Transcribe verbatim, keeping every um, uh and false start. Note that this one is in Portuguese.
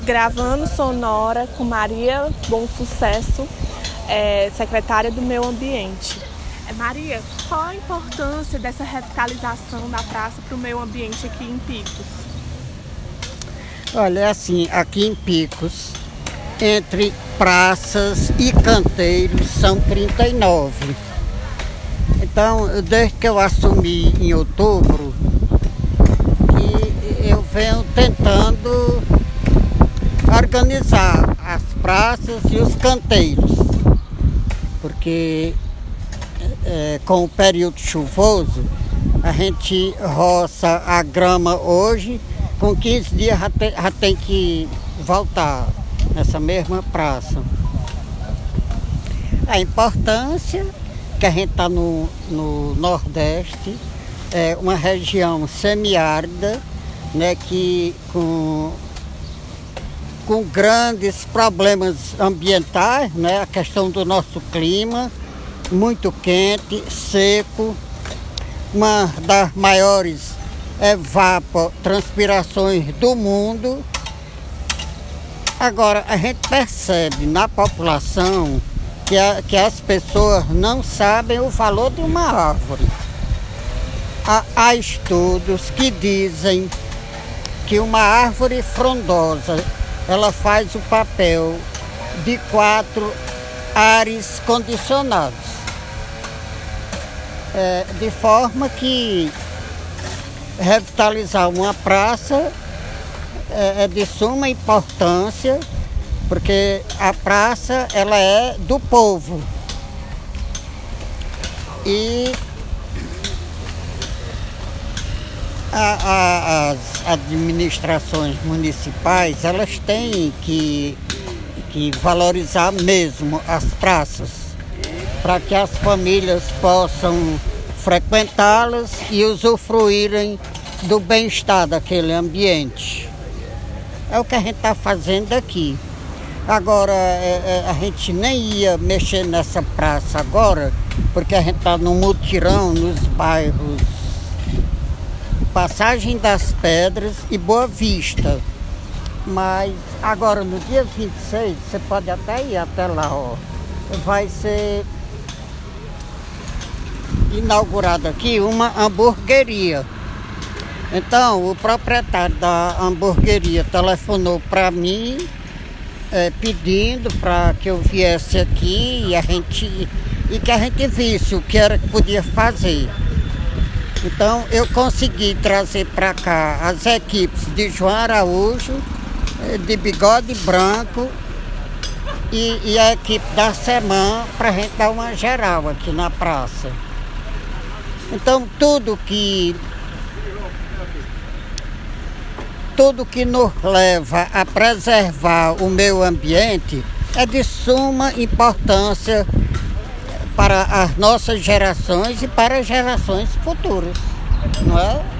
gravando sonora com Maria Bom Sucesso, é, secretária do Meio Ambiente. É, Maria, qual a importância dessa revitalização da praça para o meio ambiente aqui em Picos? Olha, é assim, aqui em Picos, entre praças e canteiros são trinta e nove. Então, desde que eu assumi em outubro, que eu venho tentando organizar as praças e os canteiros, porque é, com o período chuvoso, a gente roça a grama hoje, com quinze dias já tem, já tem que voltar nessa mesma praça. A importância que a gente está no, no Nordeste, é uma região semiárida, né, que com, com grandes problemas ambientais, né, a questão do nosso clima, muito quente, seco, uma das maiores evapotranspirações do mundo. Agora, a gente percebe na população que, a, que as pessoas não sabem o valor de uma árvore. Há, há estudos que dizem que uma árvore frondosa, ela faz o papel de quatro ares condicionados. É, de forma que revitalizar uma praça é de suma importância, porque a praça ela é do povo. E a, a, as administrações municipais elas têm que, que valorizar mesmo as praças, para que as famílias possam frequentá-las e usufruírem do bem-estar daquele ambiente. É o que a gente está fazendo aqui. Agora, é, é, a gente nem ia mexer nessa praça agora, porque a gente está no mutirão nos bairros Passagem das Pedras e Boa Vista. Mas agora, no dia vinte e seis, você pode até ir até lá, ó. Vai ser inaugurada aqui uma hamburgueria. Então, o proprietário da hamburgueria telefonou para mim, é, pedindo para que eu viesse aqui e, a gente, e que a gente visse o que era que podia fazer. Então, eu consegui trazer para cá as equipes de João Araújo, de Bigode Branco e, e a equipe da Semana para a gente dar uma geral aqui na praça. Então, tudo que tudo que nos leva a preservar o meio ambiente é de suma importância para as nossas gerações e para as gerações futuras, não é?